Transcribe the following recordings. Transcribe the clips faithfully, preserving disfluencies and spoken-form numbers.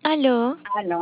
Aló. Aló.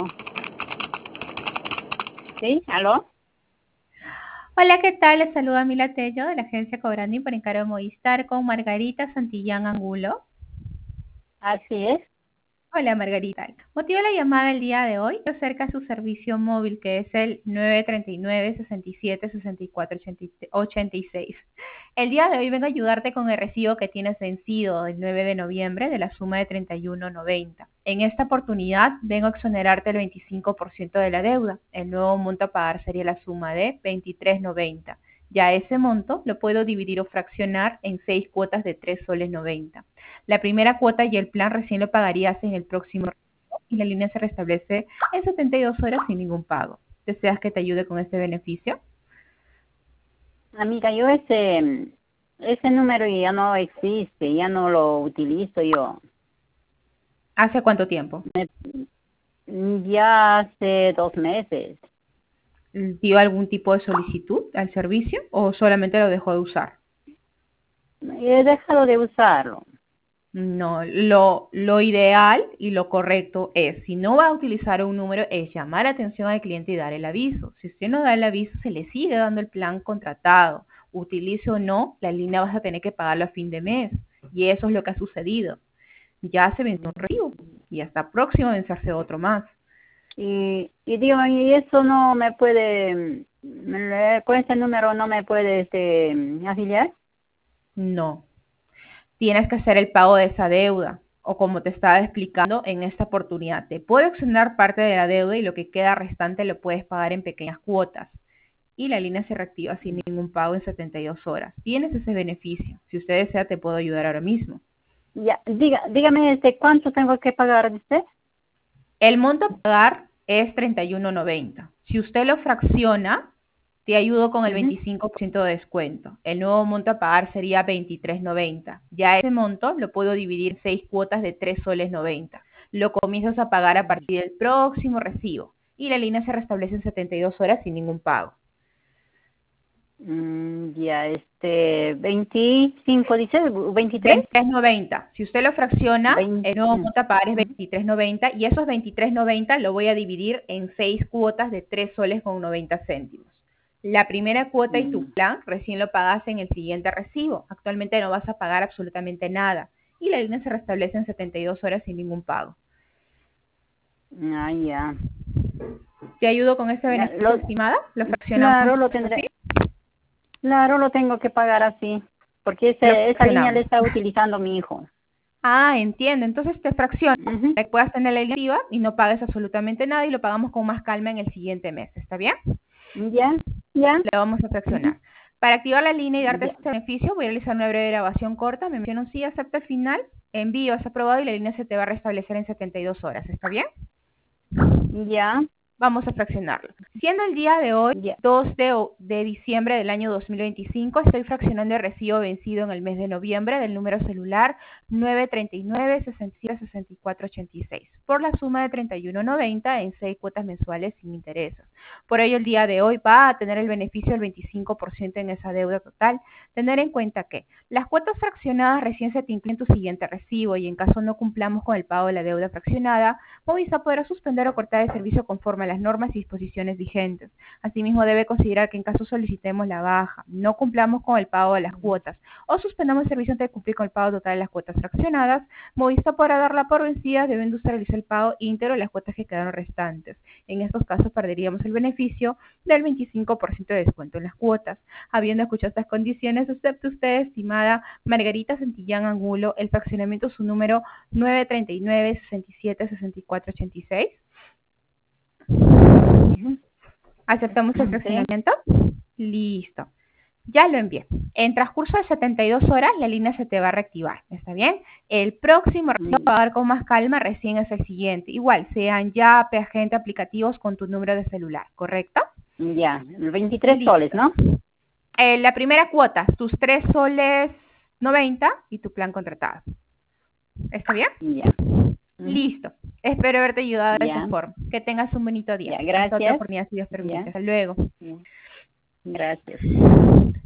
¿Sí? ¿Aló? Hola, ¿qué tal? Les saluda Mila Tello de la agencia Cobrandi por encargo de Movistar con Margarita Santillán Angulo. Así es. Hola, Margarita. Motivo de la llamada el día de hoy acerca de su servicio móvil, que es el nueve treinta y nueve, sesenta y siete, sesenta y cuatro, ochenta y seis. El día de hoy vengo a ayudarte con el recibo que tienes vencido el nueve de noviembre de la suma de treinta y uno noventa. En esta oportunidad vengo a exonerarte el veinticinco por ciento de la deuda. El nuevo monto a pagar sería la suma de veintitrés noventa. Ya ese monto lo puedo dividir o fraccionar en seis cuotas de tres soles noventa. La primera cuota y el plan recién lo pagarías en el próximo y la línea se restablece en setenta y dos horas sin ningún pago. ¿Deseas que te ayude con este beneficio? Amiga, yo ese, ese número ya no existe, ya no lo utilizo yo. ¿Hace cuánto tiempo? Ya hace dos meses. ¿Dio algún tipo de solicitud al servicio o solamente lo dejó de usar? He dejado de usarlo. No, lo, lo ideal y lo correcto es, si no va a utilizar un número, es llamar la atención al cliente y dar el aviso. Si usted no da el aviso, se le sigue dando el plan contratado. Utilice o no, la línea vas a tener que pagarlo a fin de mes. Y eso es lo que ha sucedido. Ya se venció un recibo y está próximo a vencerse otro más. Y, y digo, y eso no me puede, me- con ese número no me puede este, afiliar. No. Tienes que hacer el pago de esa deuda. O como te estaba explicando en esta oportunidad, te puedo exonerar parte de la deuda y lo que queda restante lo puedes pagar en pequeñas cuotas. Y la línea se reactiva sin ningún pago en setenta y dos horas. Tienes ese beneficio. Si usted desea, te puedo ayudar ahora mismo. Ya, diga, dígame este, ¿cuánto tengo que pagar de usted? El monto a pagar es treinta y uno noventa. Si usted lo fracciona, te ayudo con el Ujú. veinticinco por ciento de descuento. El nuevo monto a pagar sería veintitrés noventa. Ya ese monto lo puedo dividir en seis cuotas de tres soles noventa. Lo comienzas a pagar a partir del próximo recibo y la línea se restablece en setenta y dos horas sin ningún pago. Mm, ya, este, veinticinco, dice, veintitrés. veintitrés noventa. Si usted lo fracciona, veinte. el nuevo monto a pagar es veintitrés noventa y esos veintitrés noventa lo voy a dividir en seis cuotas de tres soles con noventa céntimos. La primera cuota y tu Mm. plan recién lo pagas en el siguiente recibo. Actualmente no vas a pagar absolutamente nada y la línea se restablece en setenta y dos horas sin ningún pago. Ah, ya. ¿Te ayudo con este Ya, beneficio, lo- estimada? ¿Lo fraccionamos claro, lo tendré. así? Claro, lo tengo que pagar así, porque Lo ese, esa línea le fraccionamos. está utilizando mi hijo. Ah, entiendo. Entonces te fracciono Ujú. para que puedas tener la activa y no pagues absolutamente nada y lo pagamos con más calma en el siguiente mes. ¿Está bien? Ya, ya. Le vamos a Ujú. fraccionar. Para activar la línea y darte Ya, este beneficio, voy a realizar una breve grabación corta. Me menciono un sí, acepta al final, envío, es aprobado y la línea se te va a restablecer en setenta y dos horas. ¿Está bien? ya, Vamos a fraccionarlo. Siendo el día de hoy, ya. dos de, o- de diciembre del año dos mil veinticinco, estoy fraccionando el recibo vencido en el mes de noviembre del número celular nueve treinta y nueve, sesenta y siete, sesenta y cuatro ochenta y seis por la suma de treinta y uno noventa en seis cuotas mensuales sin intereses. Por ello, el día de hoy va a tener el beneficio del veinticinco por ciento en esa deuda total. Tener en cuenta que las cuotas fraccionadas recién se te incluyen en tu siguiente recibo y en caso no cumplamos con el pago de la deuda fraccionada, Movistar podrá suspender o cortar el servicio conforme a las normas y disposiciones vigentes. Asimismo, debe considerar que en caso solicitemos la baja, no cumplamos con el pago de las cuotas o suspendamos el servicio antes de cumplir con el pago total de las cuotas fraccionadas, Movistar podrá darla por vencida, debiendo usted realizar el pago íntegro de las cuotas que quedaron restantes. En estos casos perderíamos el beneficio del veinticinco por ciento de descuento en las cuotas. Habiendo escuchado estas condiciones, acepte usted, estimada Margarita Santillán Angulo, el fraccionamiento su número nueve treinta y nueve, sesenta y siete, sesenta y cuatro ochenta y seis. Ujú. ¿Aceptamos el Sí. fraccionamiento? Listo. Ya lo envié. En transcurso de setenta y dos horas la línea se te va a reactivar. ¿Está bien? El próximo recibo va a dar con más calma recién es el siguiente. Igual, sean ya agente aplicativos con tu número de celular, ¿correcto? Ya, veintitrés Listo. soles, ¿no? Eh, la primera cuota, tus tres soles noventa y tu plan contratado. ¿Está bien? Ya. Ujú. Listo. Espero haberte ayudado de Ya, esta forma. Que tengas un bonito día. ya, Hasta otra gracias. oportunidad si Dios permite. Ya, Hasta luego. ya. Gracias.